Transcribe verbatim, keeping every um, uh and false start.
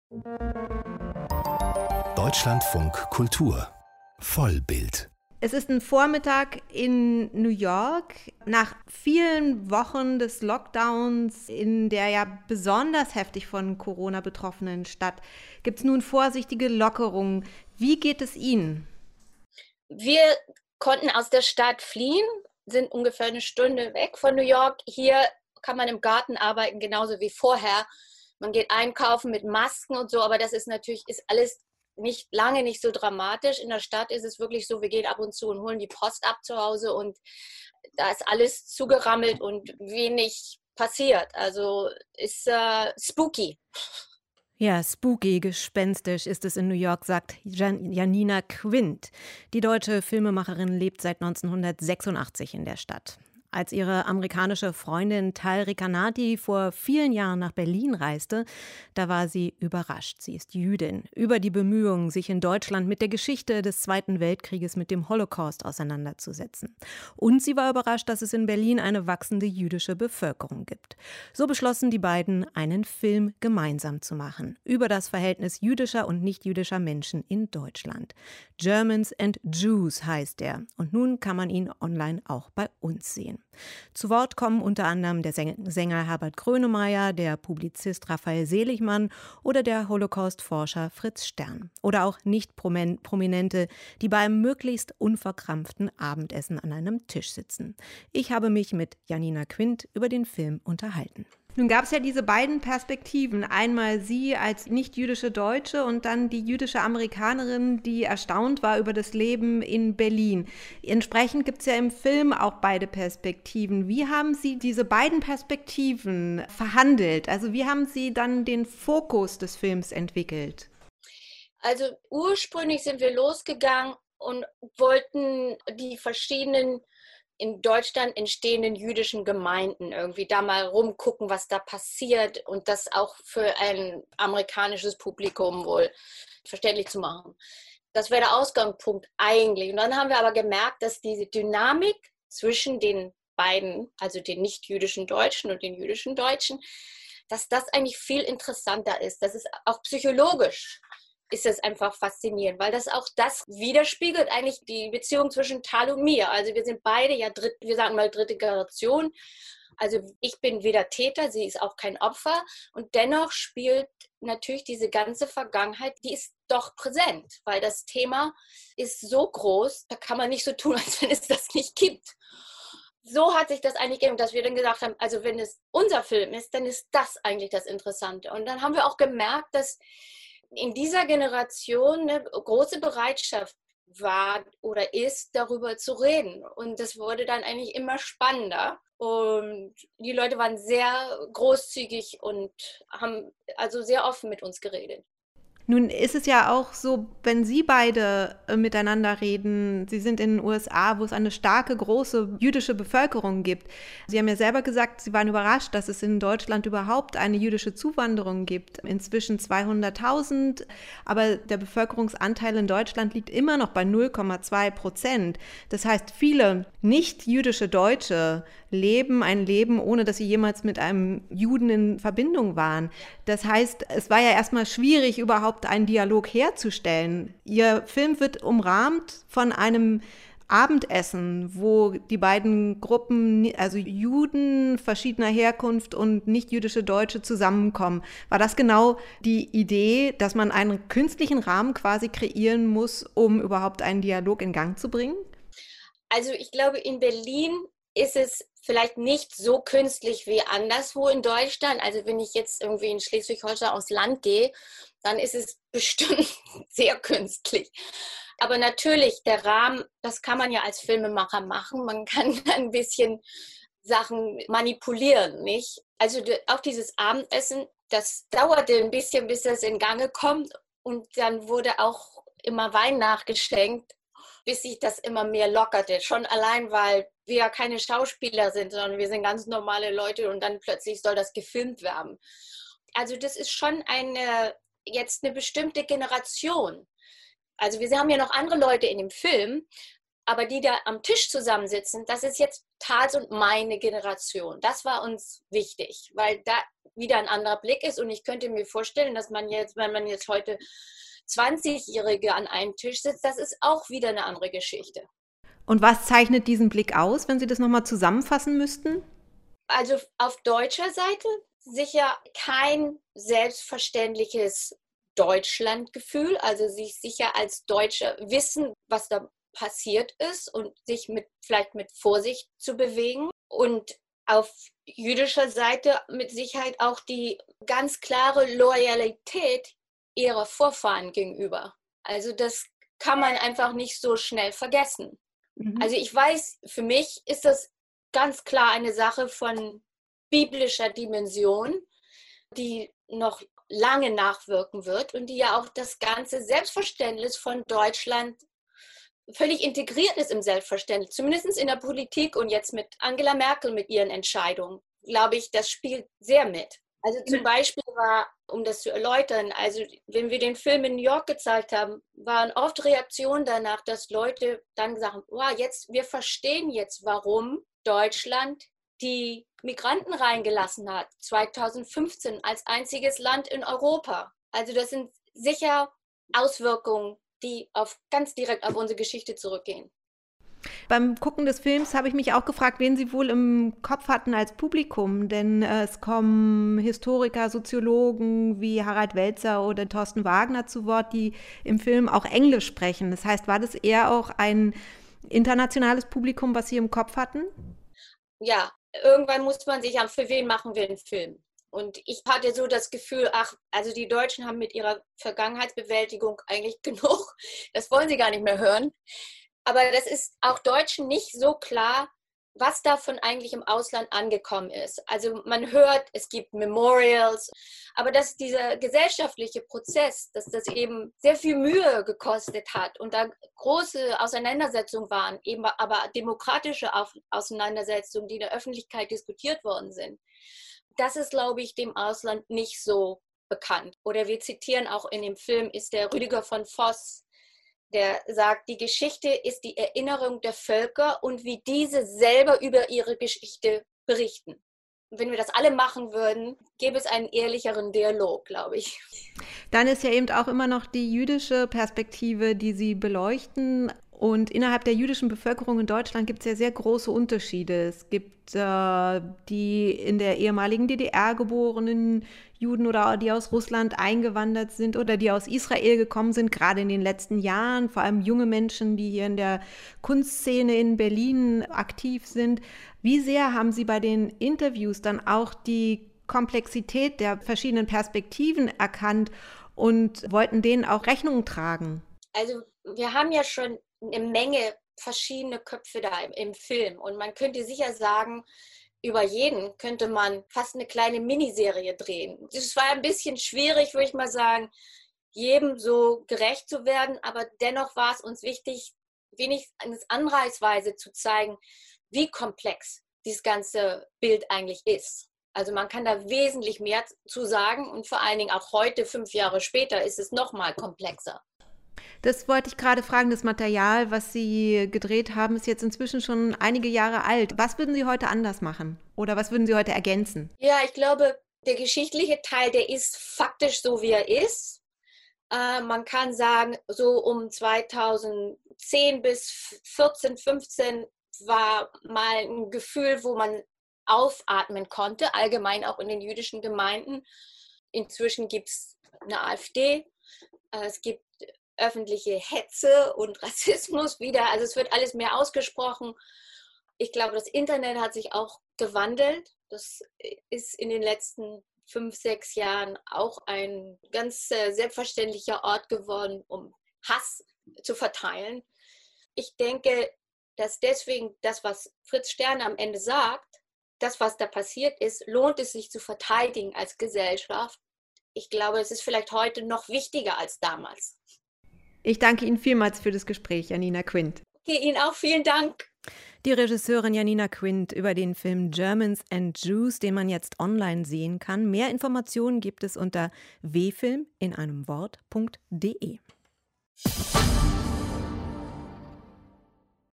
Deutschlandfunk Kultur Vollbild. Es ist ein Vormittag in New York. Nach vielen Wochen des Lockdowns in der ja besonders heftig von Corona betroffenen Stadt gibt es nun vorsichtige Lockerungen. Wie geht es Ihnen? Wir konnten aus der Stadt fliehen, sind ungefähr eine Stunde weg von New York. Hier kann man im Garten arbeiten, genauso wie vorher. Man geht einkaufen mit Masken und so, aber das ist natürlich ist alles nicht lange nicht so dramatisch. In der Stadt ist es wirklich so, wir gehen ab und zu und holen die Post ab zu Hause und da ist alles zugerammelt und wenig passiert. Also ist äh, spooky. Ja, spooky, gespenstisch ist es in New York, sagt Jan- Janina Quint. Die deutsche Filmemacherin lebt seit neunzehnhundertsechsundachtzig in der Stadt. Als ihre amerikanische Freundin Tal Recanati vor vielen Jahren nach Berlin reiste, da war sie überrascht. Sie ist Jüdin. Über die Bemühungen, sich in Deutschland mit der Geschichte des Zweiten Weltkrieges, mit dem Holocaust auseinanderzusetzen. Und sie war überrascht, dass es in Berlin eine wachsende jüdische Bevölkerung gibt. So beschlossen die beiden, einen Film gemeinsam zu machen über das Verhältnis jüdischer und nicht-jüdischer Menschen in Deutschland. Germans and Jews heißt er. Und nun kann man ihn online auch bei uns sehen. Zu Wort kommen unter anderem der Sänger Herbert Grönemeyer, der Publizist Raphael Seligmann oder der Holocaust-Forscher Fritz Stern. Oder auch Nicht-Prominente, die beim möglichst unverkrampften Abendessen an einem Tisch sitzen. Ich habe mich mit Janina Quint über den Film unterhalten. Nun gab es ja diese beiden Perspektiven. Einmal sie als nicht-jüdische Deutsche und dann die jüdische Amerikanerin, die erstaunt war über das Leben in Berlin. Entsprechend gibt es ja im Film auch beide Perspektiven. Wie haben Sie diese beiden Perspektiven verhandelt? Also wie haben Sie dann den Fokus des Films entwickelt? Also ursprünglich sind wir losgegangen und wollten die verschiedenen in Deutschland entstehenden jüdischen Gemeinden irgendwie da mal rumgucken, was da passiert und das auch für ein amerikanisches Publikum wohl verständlich zu machen. Das wäre der Ausgangspunkt eigentlich. Und dann haben wir aber gemerkt, dass diese Dynamik zwischen den beiden, also den nicht-jüdischen Deutschen und den jüdischen Deutschen, dass das eigentlich viel interessanter ist. Das ist auch psychologisch ist es einfach faszinierend, weil das auch das widerspiegelt eigentlich die Beziehung zwischen Tal und mir. Also wir sind beide ja, dritt, wir sagen mal dritte Generation. Also ich bin weder Täter, sie ist auch kein Opfer. Und dennoch spielt natürlich diese ganze Vergangenheit, die ist doch präsent, weil das Thema ist so groß, da kann man nicht so tun, als wenn es das nicht gibt. So hat sich das eigentlich gegeben, dass wir dann gesagt haben, also wenn es unser Film ist, dann ist das eigentlich das Interessante. Und dann haben wir auch gemerkt, dass in dieser Generation eine große Bereitschaft war oder ist, darüber zu reden. Und das wurde dann eigentlich immer spannender. Und die Leute waren sehr großzügig und haben also sehr offen mit uns geredet. Nun ist es ja auch so, wenn Sie beide äh, miteinander reden, Sie sind in den U S A, wo es eine starke, große jüdische Bevölkerung gibt. Sie haben ja selber gesagt, Sie waren überrascht, dass es in Deutschland überhaupt eine jüdische Zuwanderung gibt. Inzwischen zweihunderttausend, aber der Bevölkerungsanteil in Deutschland liegt immer noch bei null Komma zwei Prozent. Das heißt, viele nicht-jüdische Deutsche leben ein Leben, ohne dass sie jemals mit einem Juden in Verbindung waren. Das heißt, es war ja erstmal schwierig, überhaupt einen Dialog herzustellen. Ihr Film wird umrahmt von einem Abendessen, wo die beiden Gruppen, also Juden verschiedener Herkunft und nicht-jüdische Deutsche zusammenkommen. War das genau die Idee, dass man einen künstlichen Rahmen quasi kreieren muss, um überhaupt einen Dialog in Gang zu bringen? Also ich glaube, in Berlin ist es vielleicht nicht so künstlich wie anderswo in Deutschland. Also wenn ich jetzt irgendwie in Schleswig-Holstein aufs Land gehe, dann ist es bestimmt sehr künstlich. Aber natürlich, der Rahmen, das kann man ja als Filmemacher machen. Man kann ein bisschen Sachen manipulieren, nicht? Also auch dieses Abendessen, das dauerte ein bisschen, bis das in Gange kommt. Und dann wurde auch immer Wein nachgeschenkt, bis sich das immer mehr lockerte. Schon allein, weil wir ja keine Schauspieler sind, sondern wir sind ganz normale Leute und dann plötzlich soll das gefilmt werden. Also das ist schon eine, jetzt eine bestimmte Generation. Also wir haben ja noch andere Leute in dem Film, aber die da am Tisch zusammensitzen, das ist jetzt Tals und meine Generation. Das war uns wichtig, weil da wieder ein anderer Blick ist. Und ich könnte mir vorstellen, dass man jetzt, wenn man jetzt heute zwanzigjährige an einem Tisch sitzt, das ist auch wieder eine andere Geschichte. Und was zeichnet diesen Blick aus, wenn Sie das nochmal zusammenfassen müssten? Also auf deutscher Seite sicher kein selbstverständliches Deutschlandgefühl, also sich sicher als Deutscher wissen, was da passiert ist und sich mit vielleicht mit Vorsicht zu bewegen. Und auf jüdischer Seite mit Sicherheit auch die ganz klare Loyalität ihrer Vorfahren gegenüber. Also das kann man einfach nicht so schnell vergessen. Mhm. Also ich weiß, für mich ist das ganz klar eine Sache von biblischer Dimension, die noch lange nachwirken wird und die ja auch das ganze Selbstverständnis von Deutschland völlig integriert ist im Selbstverständnis, zumindest in der Politik und jetzt mit Angela Merkel mit ihren Entscheidungen, glaube ich, das spielt sehr mit. Also zum Beispiel war, um das zu erläutern, also wenn wir den Film in New York gezeigt haben, waren oft Reaktionen danach, dass Leute dann sagen, wow, jetzt, wir verstehen jetzt, warum Deutschland die Migranten reingelassen hat, zweitausendfünfzehn als einziges Land in Europa. Also das sind sicher Auswirkungen, die auf, ganz direkt auf unsere Geschichte zurückgehen. Beim Gucken des Films habe ich mich auch gefragt, wen Sie wohl im Kopf hatten als Publikum, denn äh, es kommen Historiker, Soziologen wie Harald Welzer oder Thorsten Wagner zu Wort, die im Film auch Englisch sprechen. Das heißt, war das eher auch ein internationales Publikum, was Sie im Kopf hatten? Ja, irgendwann muss man sich an, für wen machen wir einen Film? Und ich hatte so das Gefühl, ach, also die Deutschen haben mit ihrer Vergangenheitsbewältigung eigentlich genug. Das wollen sie gar nicht mehr hören. Aber das ist auch Deutschen nicht so klar, was davon eigentlich im Ausland angekommen ist. Also man hört, es gibt Memorials, aber dass dieser gesellschaftliche Prozess, dass das eben sehr viel Mühe gekostet hat und da große Auseinandersetzungen waren, eben aber demokratische Auseinandersetzungen, die in der Öffentlichkeit diskutiert worden sind. Das ist, glaube ich, dem Ausland nicht so bekannt. Oder wir zitieren auch in dem Film, ist der Rüdiger von Voss, der sagt, die Geschichte ist die Erinnerung der Völker und wie diese selber über ihre Geschichte berichten. Und wenn wir das alle machen würden, gäbe es einen ehrlicheren Dialog, glaube ich. Dann ist ja eben auch immer noch die jüdische Perspektive, die Sie beleuchten. Und innerhalb der jüdischen Bevölkerung in Deutschland gibt es ja sehr große Unterschiede. Es gibt äh, die in der ehemaligen D D R geborenen Juden oder die aus Russland eingewandert sind oder die aus Israel gekommen sind, gerade in den letzten Jahren, vor allem junge Menschen, die hier in der Kunstszene in Berlin aktiv sind. Wie sehr haben Sie bei den Interviews dann auch die Komplexität der verschiedenen Perspektiven erkannt und wollten denen auch Rechnung tragen? Also wir haben ja schon eine Menge verschiedene Köpfe da im, im Film und man könnte sicher sagen, über jeden könnte man fast eine kleine Miniserie drehen. Es war ein bisschen schwierig, würde ich mal sagen, jedem so gerecht zu werden, aber dennoch war es uns wichtig, wenigstens anreißweise zu zeigen, wie komplex dieses ganze Bild eigentlich ist. Also man kann da wesentlich mehr zu sagen und vor allen Dingen auch heute, fünf Jahre später, ist es noch mal komplexer. Das wollte ich gerade fragen. Das Material, was Sie gedreht haben, ist jetzt inzwischen schon einige Jahre alt. Was würden Sie heute anders machen? Oder was würden Sie heute ergänzen? Ja, ich glaube, der geschichtliche Teil, der ist faktisch so, wie er ist. Äh, man kann sagen, so um zweitausendzehn bis vierzehn, fünfzehn war mal ein Gefühl, wo man aufatmen konnte, allgemein auch in den jüdischen Gemeinden. Inzwischen gibt es eine AfD. Äh, es gibt öffentliche Hetze und Rassismus wieder. Also es wird alles mehr ausgesprochen. Ich glaube, das Internet hat sich auch gewandelt. Das ist in den letzten fünf, sechs Jahren auch ein ganz äh, selbstverständlicher Ort geworden, um Hass zu verteilen. Ich denke, dass deswegen das, was Fritz Stern am Ende sagt, das, was da passiert ist, lohnt es sich zu verteidigen als Gesellschaft. Ich glaube, es ist vielleicht heute noch wichtiger als damals. Ich danke Ihnen vielmals für das Gespräch, Janina Quint. Okay, Ihnen auch vielen Dank. Die Regisseurin Janina Quint über den Film Germans and Jews, den man jetzt online sehen kann. Mehr Informationen gibt es unter w film in einem Wort punkt de.